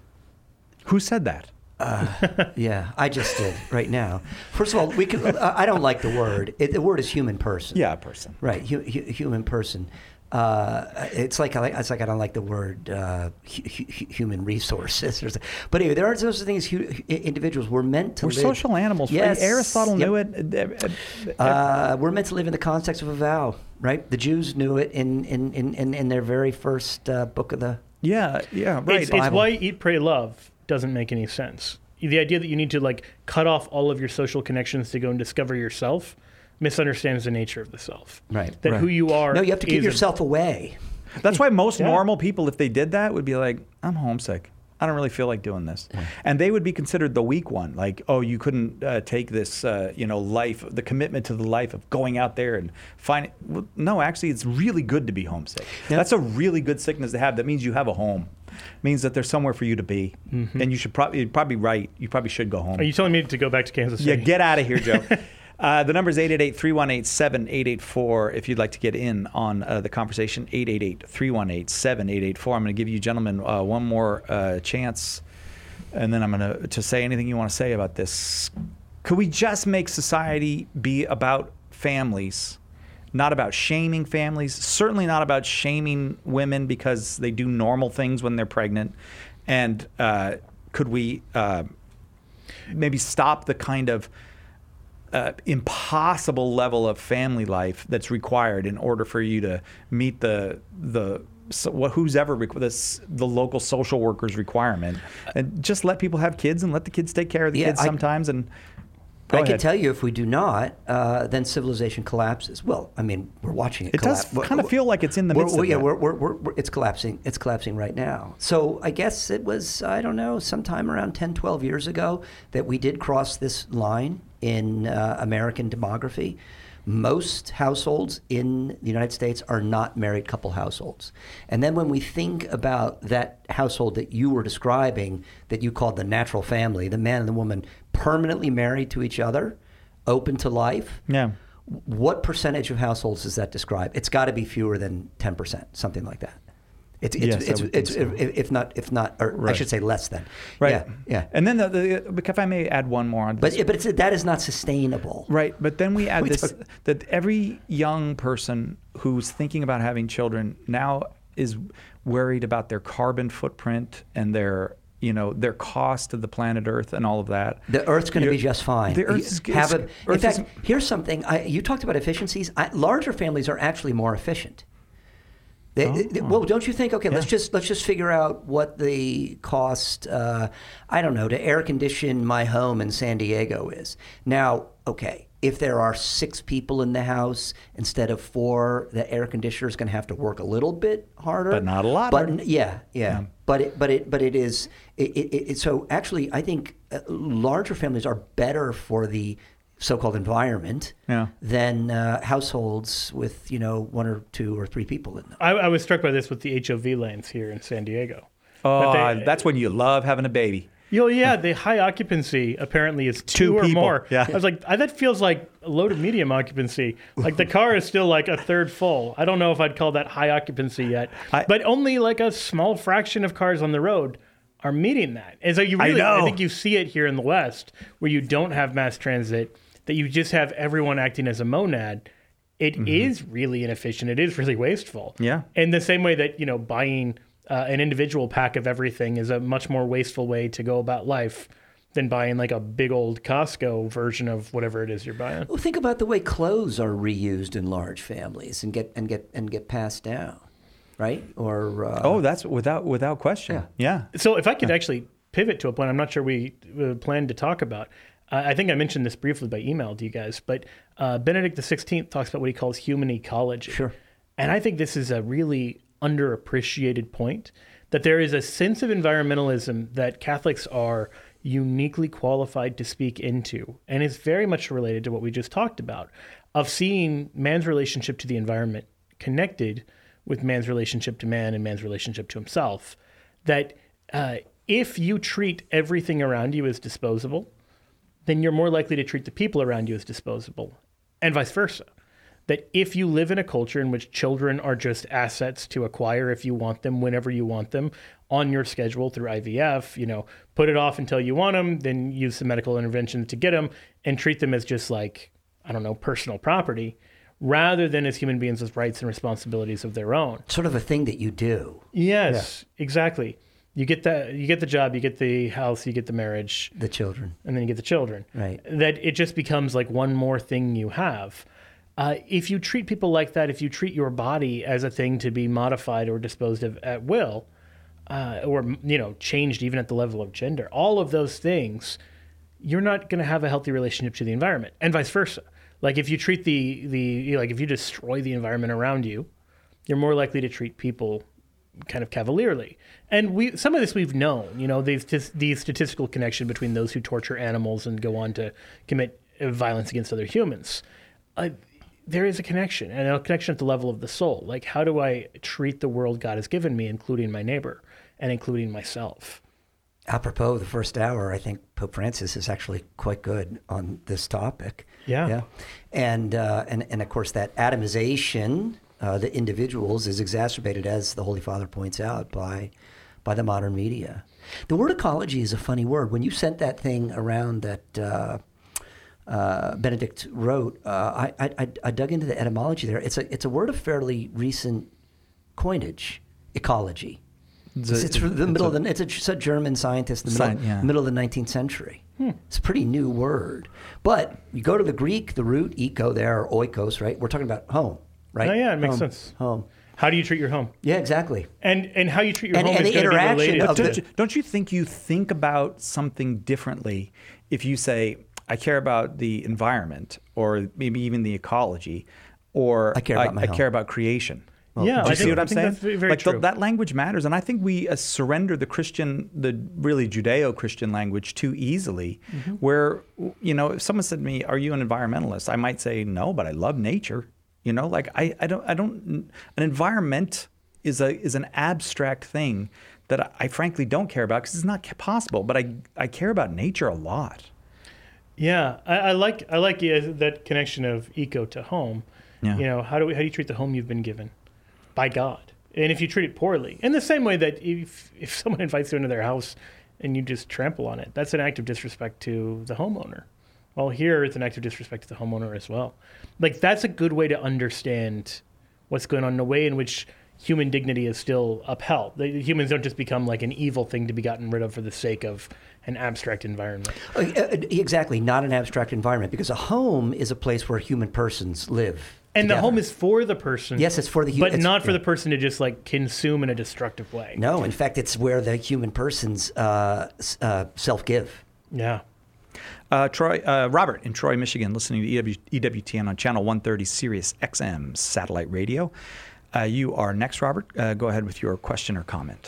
Who said that? Uh, yeah, I just did right now. First of all, we can. Uh, I don't like the word. It, the word is human person. Yeah, person. Right, hu- hu- human person. Uh, it's like I like. It's like I don't like the word uh, hu- hu- human resources. Or something. But anyway, there are those things. Hu- individuals we're meant to. We're live. social animals. Yes. Aristotle Yep. knew it. Uh, we're meant to live in the context of a vow, right? The Jews knew it in in, in, in, in their very first uh, book of the. Yeah, yeah, right. It's, it's why Eat, Pray, Love doesn't make any sense. The idea that you need to like cut off all of your social connections to go and discover yourself misunderstands the nature of the self. Right. That right. who you are. No, you have to keep is yourself away. That's why most Yeah. normal people, if they did that, would be like, I'm homesick. I don't really feel like doing this. And they would be considered the weak one. Like, oh, you couldn't uh, take this, uh, you know, life, the commitment to the life of going out there and finding. Well, no, actually, it's really good to be homesick. Yeah. That's a really good sickness to have. That means you have a home. It means that there's somewhere for you to be. Mm-hmm. And you should probably, you're probably right. You probably should go home. Are you telling me to go back to Kansas Yeah, City? get out of here, Joe. Uh, the number is eight eight eight, three one eight, seven eight eight four if you'd like to get in on uh, the conversation, eight eight eight, three one eight, seven eight eight four. I'm going to give you gentlemen uh, one more uh, chance, and then I'm going to to say anything you want to say about this. Could we just make society be about families, not about shaming families, certainly not about shaming women because they do normal things when they're pregnant, and uh, could we uh, maybe stop the kind of Uh, impossible level of family life that's required in order for you to meet the the so, what who's ever requ- this, the local social workers requirement, and just let people have kids and let the kids take care of the Yeah, kids I- sometimes. And go I ahead. can tell you, if we do not, uh, then civilization collapses. Well, I mean, we're watching it. It does collapse. kind of feel like it's in the We're- midst we're- of yeah, that. we're, we're, we're, we're, it's collapsing. It's collapsing right now. So I guess it was, I don't know, sometime around ten, twelve years ago that we did cross this line in uh, American demography. Most households in the United States are not married couple households. And then when we think about that household that you were describing, that you called the natural family, the man and the woman permanently married to each other, open to life, Yeah. what percentage of households does that describe? It's got to be fewer than ten percent, something like that. It's, it's, Yes, I it's, would think it's, so. if, if not, if not, or I Right. should say less than. Right. Yeah. Yeah. And then the, the if I may add one more on this. But but it's, that is not sustainable. Right, but then we add We this talk- that every young person who's thinking about having children now is worried about their carbon footprint and their you know their cost to the planet Earth and all of that. The Earth's going to You're- be just fine. The You Earth is have a, Earth in fact, is- here's something. I, you talked about efficiencies. I, larger families are actually more efficient. They, Oh. they- well, don't you think? Okay, let's just let's just figure out what the cost. Uh, I don't know, to air condition my home in San Diego is now. Okay, if there are six people in the house instead of four, the air conditioner is going to have to work a little bit harder, But not a lot But harder. yeah, yeah, Yeah. But it, but it, but it is. It, it, it, so actually, I think uh, larger families are better for the so-called environment Yeah. than uh, households with you know one or two or three people in them. I, I was struck by this with the H O V lanes here in San Diego. Oh, But they- that's when you love having a baby. Yo, yeah, the high occupancy apparently is two, Two or people, more. yeah. I was like, I, that feels like low to medium occupancy. Like the car is still like a third full. I don't know if I'd call that high occupancy yet, I- but only like a small fraction of cars on the road are meeting that. And so you I really, I, know. think you see it here in the West where you don't have mass transit, that you just have everyone acting as a monad. It is really inefficient. It is really wasteful. Mm-hmm. Yeah. In the same way that, you know, buying uh, an individual pack of everything is a much more wasteful way to go about life than buying like a big old Costco version of whatever it is you're buying. Well, think about the way clothes are reused in large families and get and get and get passed down, right? Or uh, Oh, that's without without question. Yeah. So if I could actually pivot to a point I'm not sure we uh, planned to talk about. Uh, I think I mentioned this briefly by email to you guys, but uh, Benedict the sixteenth talks about what he calls human ecology. Sure. And I think this is a really underappreciated point, that there is a sense of environmentalism that Catholics are uniquely qualified to speak into, and it's very much related to what we just talked about, of seeing man's relationship to the environment connected with man's relationship to man and man's relationship to himself, that uh, if you treat everything around you as disposable, then you're more likely to treat the people around you as disposable, and vice versa. That if you live in a culture in which children are just assets to acquire if you want them, whenever you want them, on your schedule through I V F, you know, put it off until you want them, then use some medical intervention to get them, and treat them as just like, I don't know, personal property, rather than as human beings with rights and responsibilities of their own. Sort of a thing that you do. Yes, yeah. Exactly. You get the you get the job, you get the house, you get the marriage, the children, and then you get the children. Right. That it just becomes like one more thing you have. Uh, if you treat people like that, if you treat your body as a thing to be modified or disposed of at will, uh, or you know, changed even at the level of gender, all of those things, you're not going to have a healthy relationship to the environment, and vice versa. Like if you treat the the like if you destroy the environment around you, you're more likely to treat people kind of cavalierly. And we some of this we've known, you know, these the statistical connection between those who torture animals and go on to commit violence against other humans. Uh, there is a connection, and a connection at the level of the soul. Like, how do I treat the world God has given me, including my neighbor and including myself? Apropos of the first hour, I think Pope Francis is actually quite good on this topic. Yeah. Yeah. And, uh, and, and of course, that atomization, uh, the individuals, is exacerbated, as the Holy Father points out, by, by the modern media. The word ecology is a funny word. When you sent that thing around that uh, uh, Benedict wrote, uh, I, I, I dug into the etymology there. It's a, it's a word of fairly recent coinage, ecology. It's, a, it's, it's the middle a, of the. It's a, it's a German scientist in the middle, yeah. middle of the nineteenth century. Hmm. It's a pretty new word, but you go to the Greek, the root eco there, or oikos, right? We're talking about home, right? Oh yeah, it makes home, sense. Home. How do you treat your home? Yeah, exactly. And and how you treat your and, home and is the going to be related. interaction. But don't, you, don't you think you think about something differently if you say, I care about the environment, or maybe even the ecology, or I care about I, my I home. care about creation? Well, yeah, do you I see think, what I'm I think saying? That's very, very like true. The, that language matters, and I think we uh, surrender the Christian, the really Judeo-Christian language too easily. Mm-hmm. Where, you know, if someone said to me, "Are you an environmentalist?" I might say, "No, but I love nature." You know, like I, I don't, I don't. An environment is a is an abstract thing that I, I frankly don't care about because it's not possible. But I, I care about nature a lot. Yeah, I, I like I like uh, that connection of eco to home. Yeah. You know, how do we, how do you treat the home you've been given by God? And if you treat it poorly, in the same way that if if someone invites you into their house and you just trample on it, that's an act of disrespect to the homeowner. Well, here it's an act of disrespect to the homeowner as well. Like, that's a good way to understand what's going on in a way in which human dignity is still upheld. The humans don't just become like an evil thing to be gotten rid of for the sake of an abstract environment. Uh, exactly, not an abstract environment, because a home is a place where human persons live. And together. The home is for the person. Yes, it's for the human. But not for yeah. the person to just like consume in a destructive way. No, in fact, it's where the human persons uh, uh, self-give. Yeah. Uh, Troy, uh, Robert in Troy, Michigan, listening to E W, E W T N on Channel one thirty Sirius X M satellite radio. Uh, you are next, Robert. Uh, go ahead with your question or comment.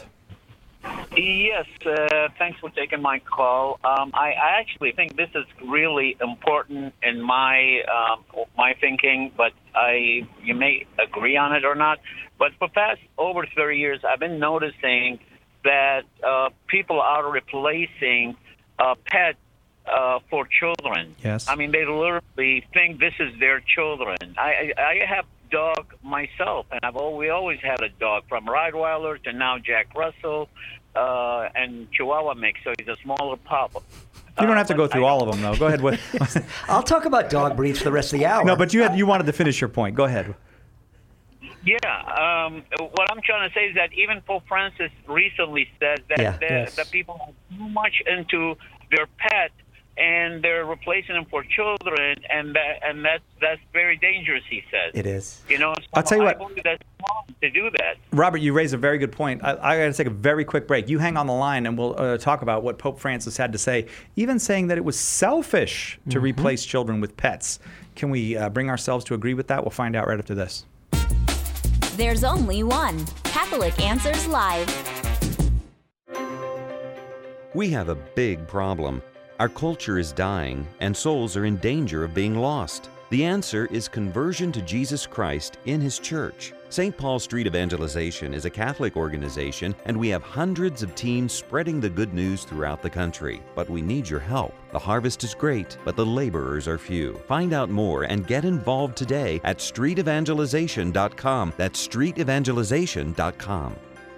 Yes, uh, thanks for taking my call. Um, I, I actually think this is really important in my um, my thinking, but I you may agree on it or not. But for past over thirty years, I've been noticing that uh, people are replacing uh, pets uh, for children. Yes. I mean, they literally think this is their children. I, I, I have dog myself, and I've always, we always had a dog, from Rottweiler to now Jack Russell uh, and Chihuahua mix, so he's a smaller pup. You don't uh, have to go through all of them, though. Go ahead. With I'll talk about dog breeds for the rest of the hour. No, but you had you wanted to finish your point. Go ahead. Yeah, um, what I'm trying to say is that even Pope Francis recently said that, Yeah. that, Yes. that people are too much into their pet, and they're replacing them for children, and that and that's that's very dangerous, he says. It is. You know, so I'll tell you I what. believe that's wrong to do that. Robert, you raise a very good point. I, I got to take a very quick break. You hang on the line, and we'll uh, talk about what Pope Francis had to say, even saying that it was selfish to mm-hmm. replace children with pets. Can we uh, bring ourselves to agree with that? We'll find out right after this. There's only one Catholic Answers Live. We have a big problem. Our culture is dying, and souls are in danger of being lost. The answer is conversion to Jesus Christ in His church. Saint Paul Street Evangelization is a Catholic organization, and we have hundreds of teams spreading the good news throughout the country. But we need your help. The harvest is great, but the laborers are few. Find out more and get involved today at street evangelization dot com. That's street evangelization dot com.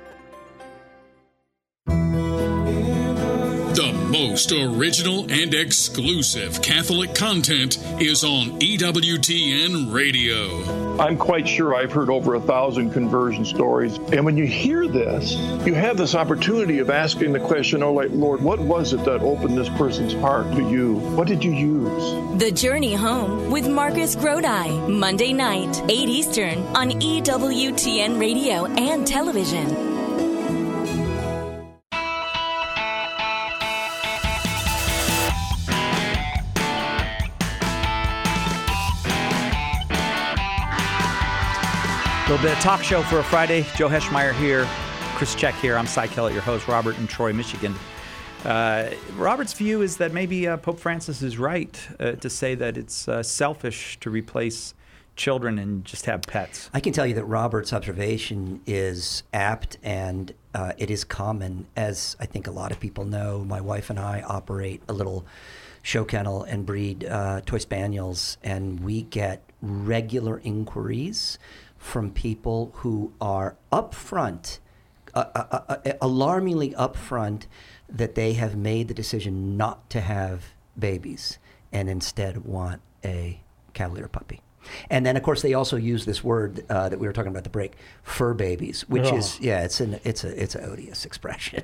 The most original and exclusive Catholic content is on E W T N Radio. I'm quite sure I've heard over a thousand conversion stories. And when you hear this, you have this opportunity of asking the question, oh, like, Lord, what was it that opened this person's heart to you? What did you use? The Journey Home with Marcus Grodi, Monday night, eight Eastern on E W T N Radio and television. A little bit of talk show for a Friday. Joe Heschmeyer here, Chris Check here. I'm Cy Kellett, your host. Robert in Troy, Michigan. Uh, Robert's view is that maybe uh, Pope Francis is right uh, to say that it's uh, selfish to replace children and just have pets. I can tell you that Robert's observation is apt, and uh, it is common. As I think a lot of people know, my wife and I operate a little show kennel and breed uh, toy spaniels, and we get regular inquiries from people who are upfront, uh, uh, uh, alarmingly upfront, that they have made the decision not to have babies and instead want a Cavalier puppy. And then, of course, they also use this word uh, that we were talking about at the break, fur babies, which oh. is yeah, it's an it's a it's an odious expression.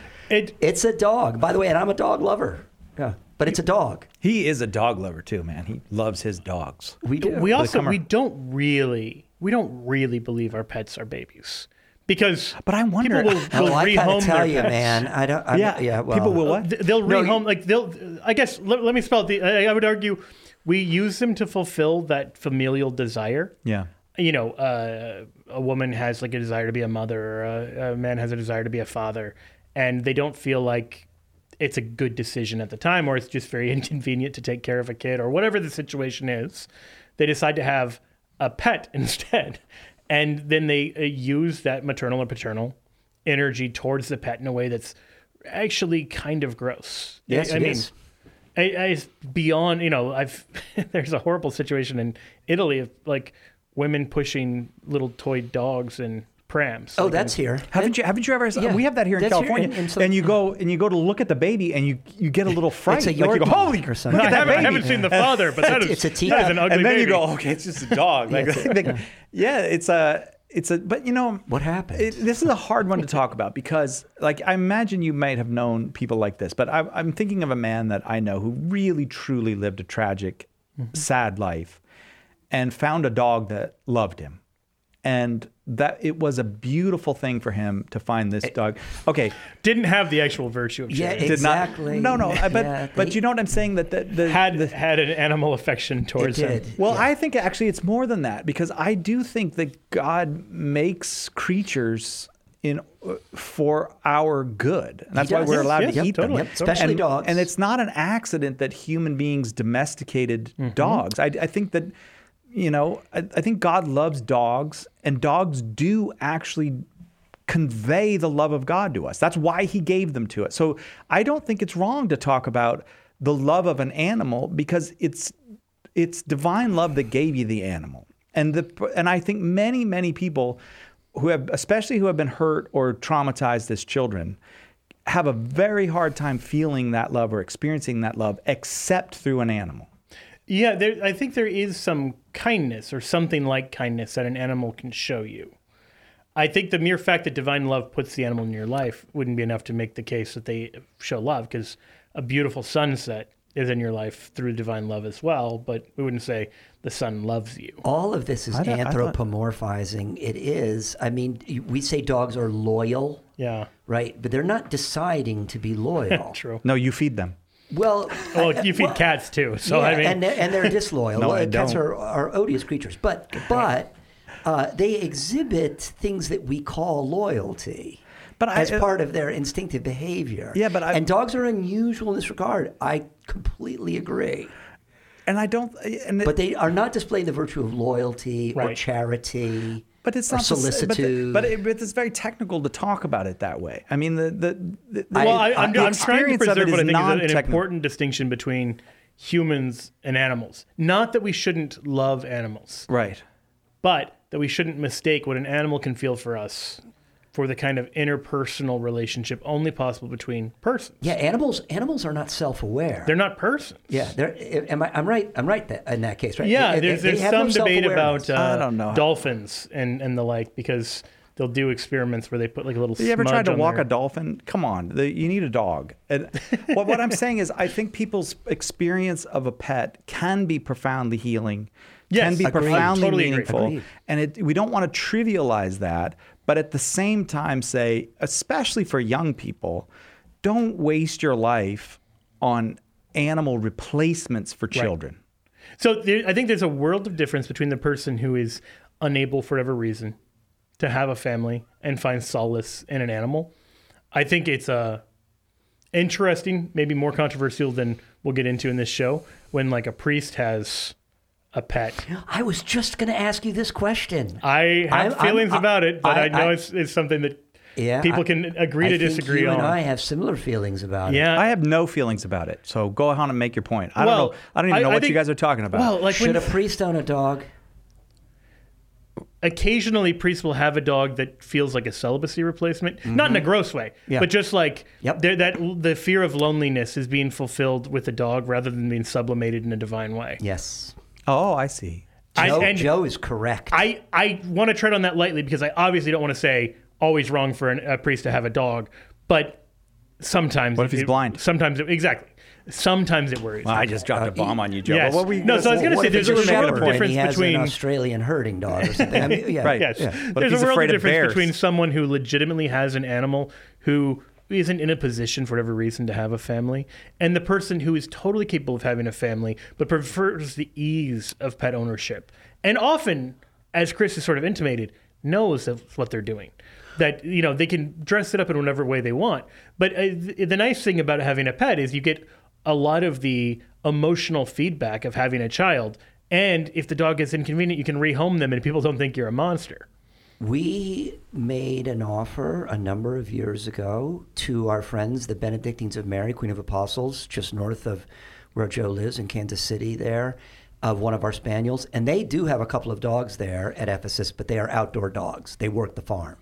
It it's a dog, by the way, and I'm a dog lover. Yeah, but it's a dog. He is a dog lover too, man. He loves his dogs. We do. We also we don't really. We don't really believe our pets are babies, because but I wonder. People will, will oh, I rehome tell their you, pets. man. I don't. I, yeah, yeah. Well, people will what? They'll no, rehome you, like they'll. I guess let, let me spell it. The, I, I would argue we use them to fulfill that familial desire. Yeah. You know, uh, a woman has like a desire to be a mother, or a, a man has a desire to be a father, and they don't feel like it's a good decision at the time, or it's just very inconvenient to take care of a kid, or whatever the situation is. They decide to have a pet instead. And then they uh, use that maternal or paternal energy towards the pet in a way that's actually kind of gross. Yes, I, I it mean, is. I, I, beyond, you know, I've there's a horrible situation in Italy of like women pushing little toy dogs and prams. Oh, like that's in, here. Haven't you? Haven't you ever? Yeah, we have that here in California. Here in, in some, and you go and you go to look at the baby, and you you get a little fright. It's a like you go, holy, or something. look at I, that haven't, baby. I haven't seen the father, but that is it's a that is an ugly And then baby. you go, okay, it's just a dog. Like, yeah, they, yeah, it's a. It's a, but you know, what happened? It, this is a hard one to talk about because, like, I imagine you might have known people like this, but I, I'm thinking of a man that I know who really, truly lived a tragic, mm-hmm. sad life, and found a dog that loved him, and that it was a beautiful thing for him to find this dog. Okay, didn't have the actual virtue of yeah, sharing. Did exactly. Not, no, no, but yeah, but they, you know what I'm saying, that the, the had the, had an animal affection towards it him. did. Well, yeah. I think actually it's more than that, because I do think that God makes creatures in for our good. And that's He why does. we're Yes, allowed yes, to eat totally. them. Yep, especially and, dogs. And it's not an accident that human beings domesticated Mm-hmm. dogs. I, I think that, you know, I, I think God loves dogs, and dogs do actually convey the love of God to us. That's why he gave them to us. So I don't think it's wrong to talk about the love of an animal, because it's it's divine love that gave you the animal. And the and I think many, many people who have, especially who have been hurt or traumatized as children, have a very hard time feeling that love or experiencing that love except through an animal. Yeah, there, I think there is some kindness or something like kindness that an animal can show you. I think the mere fact that divine love puts the animal in your life wouldn't be enough to make the case that they show love, because a beautiful sunset is in your life through divine love as well, but we wouldn't say the sun loves you. All of this is I anthropomorphizing. It is. I mean, we say dogs are loyal, Yeah. right? But they're not deciding to be loyal. True. No, you feed them. Well, Well, you feed well, cats too, so yeah, I mean, and they're, and they're disloyal. No, I Cats don't. are, are odious creatures, but but uh, they exhibit things that we call loyalty. but I, as part of their instinctive behavior. Yeah, but I, and dogs are unusual in this regard. I completely agree. And I don't. And it, but they are not displaying the virtue of loyalty right. or charity. But it's or not solicitude. But, the, but, it, but it's very technical to talk about it that way. I mean, the the, the well, I, I'm, the I'm trying to preserve what I think is an non-technical. important distinction between humans and animals. Not that we shouldn't love animals, right? But that we shouldn't mistake what an animal can feel for us for the kind of interpersonal relationship only possible between persons. Yeah, animals animals are not self-aware. They're not persons. Yeah, they're. Am I? I'm right. I'm right that, in that case, right? Yeah, they, there's, they, there's they some no debate about uh, I don't know. dolphins and, and the like, because they'll do experiments where they put like a little. Have you ever smudge tried to on walk their... a dolphin? Come on, the, you need a dog. And what, what I'm saying is, I think people's experience of a pet can be profoundly healing. Yes, can be agreed. profoundly Totally meaningful, agree. and it, we don't want to trivialize that. But at the same time, say, especially for young people, don't waste your life on animal replacements for children. Right. So there, I think there's a world of difference between the person who is unable for whatever reason to have a family and find solace in an animal. I think it's uh, interesting, maybe more controversial than we'll get into in this show, when like a priest has a pet. I was just going to ask you this question. I have I'm, feelings I'm, about it, but I, I know I, it's, it's something that yeah, people I, can agree I to think disagree you on. and I have similar feelings about yeah. it. I have no feelings about it. So go on and make your point. I well, don't know. I don't even know I, what I think, you guys are talking about. Well, like Should when, a priest own a dog? Occasionally, priests will have a dog that feels like a celibacy replacement, mm-hmm. not in a gross way, yeah. but just like yep. that the fear of loneliness is being fulfilled with a dog rather than being sublimated in a divine way. Yes. Oh, I see. Joe, I, and Joe is correct. I, I want to tread on that lightly because I obviously don't want to say always wrong for an, a priest to have a dog, but sometimes... What if he's it, blind? Sometimes, it, exactly. Sometimes it worries well, me. I just dropped uh, a bomb on you, Joe. Yes. What we, no, so I was going to say there's a world of difference he has between... an Australian herding dog or something. I mean, yeah, right. Yes. Yeah. But There's if he's a world afraid of of difference bears. between someone who legitimately has an animal who isn't in a position for whatever reason to have a family, and the person who is totally capable of having a family but prefers the ease of pet ownership. And often, as Chris has sort of intimated, knows of what they're doing. That, you know, they can dress it up in whatever way they want. But uh, th- the nice thing about having a pet is you get a lot of the emotional feedback of having a child. And if the dog gets inconvenient, you can rehome them and people don't think you're a monster. We made an offer a number of years ago to our friends, the Benedictines of Mary, Queen of Apostles, just north of where Joe lives in Kansas City there, of one of our spaniels. And they do have a couple of dogs there at Ephesus, but they are outdoor dogs. They work the farm.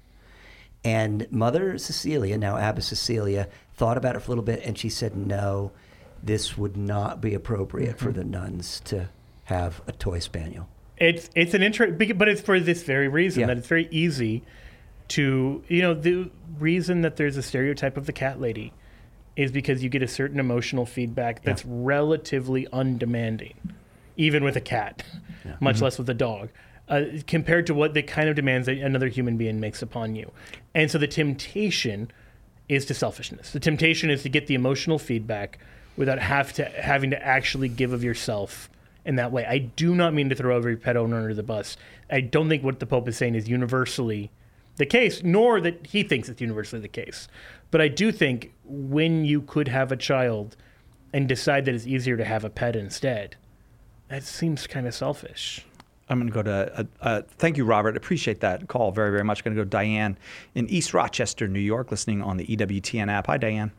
And Mother Cecilia, now Abbess Cecilia, thought about it for a little bit, and she said, no, this would not be appropriate mm-hmm. for the nuns to have a toy spaniel. It's it's an interest, but it's for this very reason, yeah. that it's very easy to, you know, the reason that there's a stereotype of the cat lady is because you get a certain emotional feedback that's yeah. relatively undemanding, even with a cat, yeah. much mm-hmm. less with a dog. Uh, compared to what the kind of demands that another human being makes upon you. And so the temptation is to selfishness. The temptation is to get the emotional feedback without have to having to actually give of yourself in that way. I do not mean to throw every pet owner under the bus. I don't think what the Pope is saying is universally the case, nor that he thinks it's universally the case. But I do think when you could have a child and decide that it's easier to have a pet instead, that seems kind of selfish. I'm going to go to, uh, uh, thank you, Robert. Appreciate that call very, very much. Going to go to Diane in East Rochester, New York, listening on the E W T N app. Hi, Diane.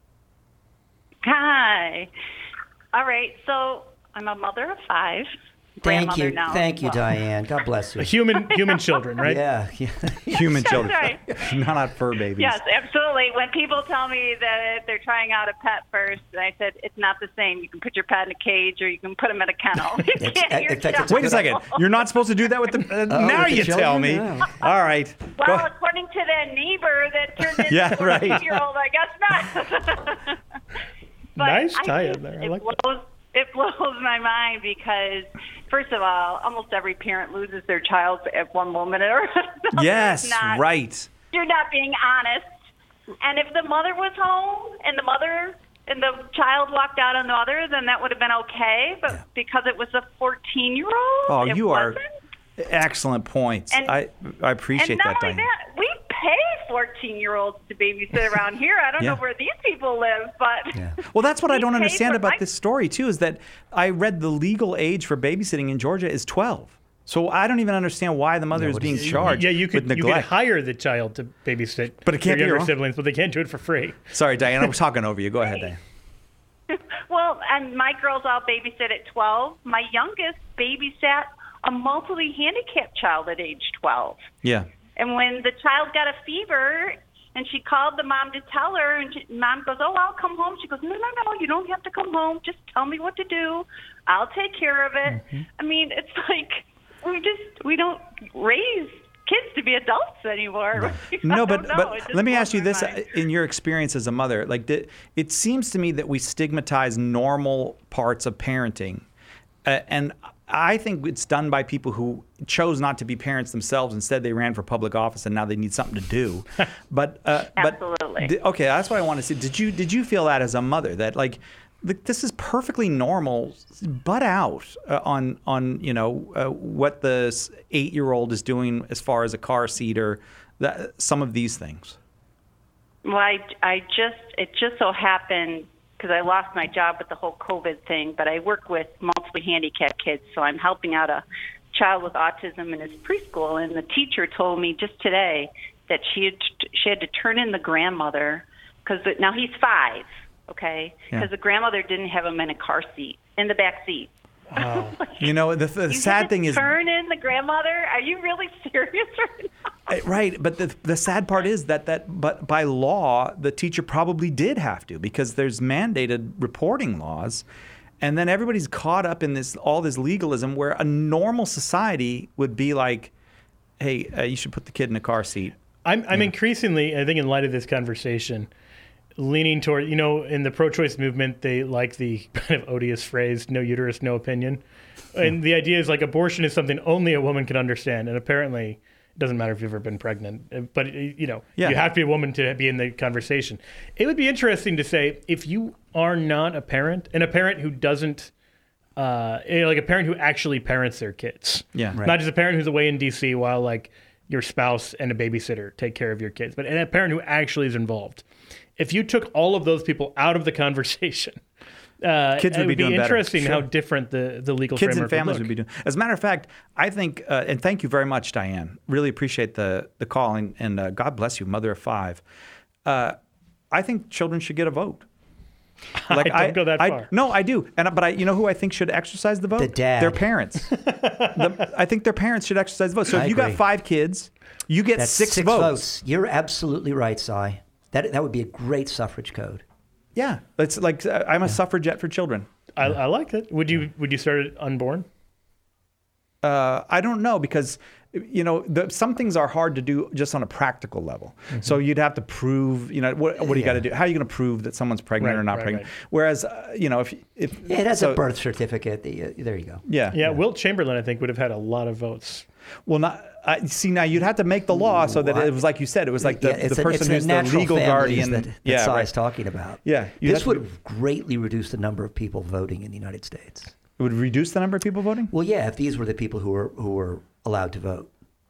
Hi. All right. So I'm a mother of five. Thank you. Now Thank you, well. Diane. God bless you. Human human children, right? Yeah. yeah. Human children. Right. Not, not fur babies. Yes, absolutely. When people tell me that they're trying out a pet first, I said, it's not the same. You can put your pet in a cage or you can put him in a kennel. You can't, in fact, it's Wait a second. You're not supposed to do that with the... Uh, oh, now with the you children? tell me. Yeah. All right. Well, go. according to that neighbor that turned into Yeah, a right. fourteen-year-old, I guess not. Nice tie-in there. I it like blows, that. It blows my mind because, first of all, almost every parent loses their child at one moment or another. Yes, not, right. You're not being honest. And if the mother was home and the mother and the child walked out on the other, then that would have been okay. But yeah. because it was a fourteen-year-old, oh, it you wasn't. are excellent points. And, I I appreciate and not that, only Diane. that, we pay fourteen-year-olds to babysit around here. I don't Yeah. know where these people live, but Yeah. Well, that's what I we don't pay understand for about my- this story, too, is that I read the legal age for babysitting in Georgia is twelve. So I don't even understand why the mother is being charged Yeah, you could with you could neglect. hire the child to babysit But it can't their be younger wrong. siblings, but they can't do it for free. Sorry, Diana, we're talking over you. Go ahead, Diana. Well, and my girls all babysit at twelve. My youngest babysat a multiply handicapped child at age twelve. Yeah. And when the child got a fever, and she called the mom to tell her, and she, mom goes, "Oh, I'll come home." She goes, "No, no, no, you don't have to come home. Just tell me what to do. I'll take care of it." Mm-hmm. I mean, it's like we just we don't raise kids to be adults anymore. No, I but don't know. but It just let me blows ask you my this: mind. in your experience as a mother, like did, it seems to me that we stigmatize normal parts of parenting, uh, and I think it's done by people who chose not to be parents themselves. Instead, they ran for public office, and now they need something to do. But uh, Absolutely. But, di- okay, that's what I want to see. Did you did you feel that as a mother that like? th- This is perfectly normal, butt out uh, on on you know uh, what the s- eight-year-old is doing as far as a car seat or that, some of these things. Well, I, I just, it just so happened, because I lost my job with the whole COVID thing, but I work with multiply handicapped kids, so I'm helping out a child with autism in his preschool, and the teacher told me just today that she had, she had to turn in the grandmother, because now he's five, okay, Yeah. because the grandmother didn't have him in a car seat, in the back seat. You know, the, the You sad had to thing is, turn in the grandmother? Are you really serious right now? Uh, right, but the the sad part is that that but by law the teacher probably did have to, because there's mandated reporting laws, and then everybody's caught up in this all this legalism where a normal society would be like, hey, uh, you should put the kid in a car seat. I'm, I'm increasingly, I think, in light of this conversation, leaning toward, you know, in the pro-choice movement, they like the kind of odious phrase, no uterus, no opinion. And the idea is like abortion is something only a woman can understand. And apparently it doesn't matter if you've ever been pregnant, but, you know, Yeah. you have to be a woman to be in the conversation. It would be interesting to say, if you are not a parent, and a parent who doesn't, uh, you know, like a parent who actually parents their kids. Yeah. Right. Not just a parent who's away in D C while like your spouse and a babysitter take care of your kids, but and a parent who actually is involved. If you took all of those people out of the conversation, uh, Kids would it be would be, doing better. interesting Sure. how different the, the legal Kids and framework families would, would look. be doing. As a matter of fact, I think, uh, and thank you very much, Diane. Really appreciate the the call, and, and uh, God bless you, mother of five. Uh, I think children should get a vote. I don't go that I- far. No, I do, and but I, you know who I think should exercise the vote? The dad. Their parents. The- I think their parents should exercise the vote. So I if you got agree. five kids, you get That's six, six votes. votes. You're absolutely right, Cy. That that would be a great suffrage code. Yeah, it's like uh, I'm a suffragette for children. I, I like it. Would you would you start it unborn? Uh, I don't know, because you know the, some things are hard to do just on a practical level. So you'd have to prove, you know, what, what do you got to do? How are you going to prove that someone's pregnant Right, or not right, pregnant? right. Whereas, uh, you know, if if Yeah, it has so- a birth certificate. The, uh, there you go. Yeah, Yeah, Wilt Chamberlain, I think, would have had a lot of votes. Well, not I see now. You'd have to make the law so that it was like you said. It was like the, Yeah, it's the a- person it's the who's the natural legal families guardian. that, that yeah, Cy's right. talking about. Yeah, you This have to- would greatly reduce the number of people voting in the United States. It would reduce the number of people voting. Well, yeah, if these were the people who were who were allowed to vote.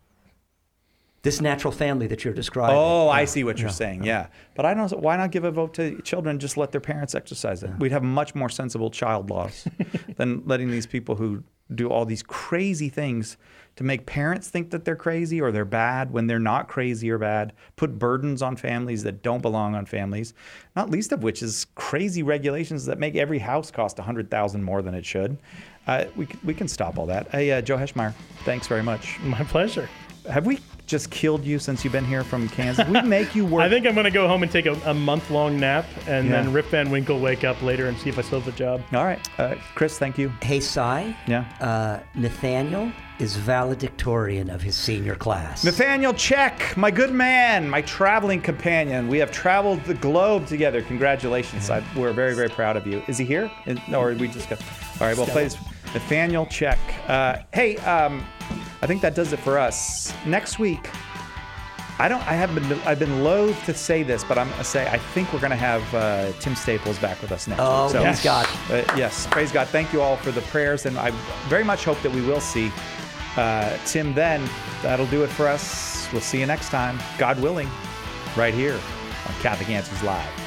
This natural family that you're describing. Oh, I Yeah, see what you're yeah, saying. Yeah, but I don't. Why not give a vote to children? Just let their parents exercise it. We'd have much more sensible child laws than letting these people who do all these crazy things to make parents think that they're crazy or they're bad when they're not crazy or bad. Put burdens on families that don't belong on families. Not least of which is crazy regulations that make every house cost a hundred thousand more than it should. Uh, we c- we can stop all that. Hey, uh, Joe Heschmeyer, thanks very much. My pleasure. Have we just killed you since you've been here from Kansas? We make you work. I think I'm going to go home and take a, a month-long nap, and Yeah. then Rip Van Winkle wake up later and see if I still have a job. All right. Uh, Chris, thank you. Hey, Cy. Yeah. Uh, Nathaniel is valedictorian of his senior class. Nathaniel Check, my good man, my traveling companion. We have traveled the globe together. Congratulations. I, we're very, very proud of you. Is he here? Is- Or we just got... All right, well, please. Nathaniel Check. Uh, hey, um, I think that does it for us. Next week, I don't. I haven't been. I've been loath to say this, but I'm gonna say I think we're gonna have uh, Tim Staples back with us next Oh, week. praise God. Uh, yes, praise God. Thank you all for the prayers, and I very much hope that we will see uh, Tim then. That'll do it for us. We'll see you next time, God willing. right here on Catholic Answers Live.